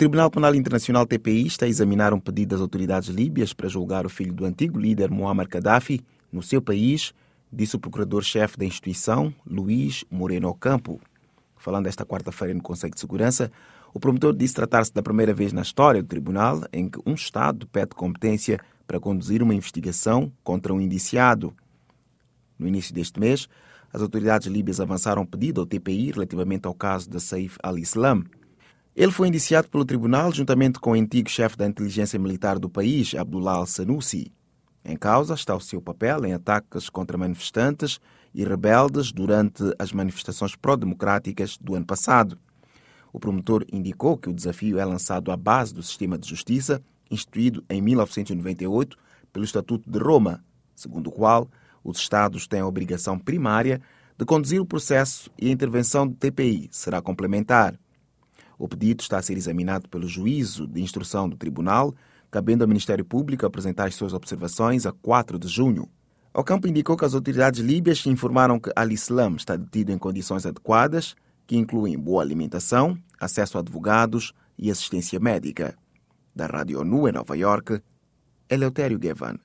Tribunal Penal Internacional TPI está a examinar um pedido das autoridades líbias para julgar o filho do antigo líder Muammar Gaddafi no seu país, disse o procurador-chefe da instituição, Luís Moreno Ocampo. Falando esta quarta-feira no Conselho de Segurança, o promotor disse tratar-se da primeira vez na história do tribunal em que um Estado pede competência para conduzir uma investigação contra um indiciado. No início deste mês, as autoridades líbias avançaram um pedido ao TPI relativamente ao caso de Saif al-Islam. Ele foi indiciado pelo tribunal juntamente com o antigo chefe da inteligência militar do país, Abdullah al-Senussi. Em causa está o seu papel em ataques contra manifestantes e rebeldes durante as manifestações pró-democráticas do ano passado. O promotor indicou que o desafio é lançado à base do sistema de justiça instituído em 1998 pelo Estatuto de Roma, segundo o qual os Estados têm a obrigação primária de conduzir o processo e a intervenção do TPI será complementar. O pedido está a ser examinado pelo juízo de instrução do tribunal, cabendo ao Ministério Público apresentar as suas observações a 4 de junho. Ocampo indicou que as autoridades líbias informaram que al-Islam está detido em condições adequadas, que incluem boa alimentação, acesso a advogados e assistência médica. Da Rádio ONU em Nova Iorque, Eleutério Gavan.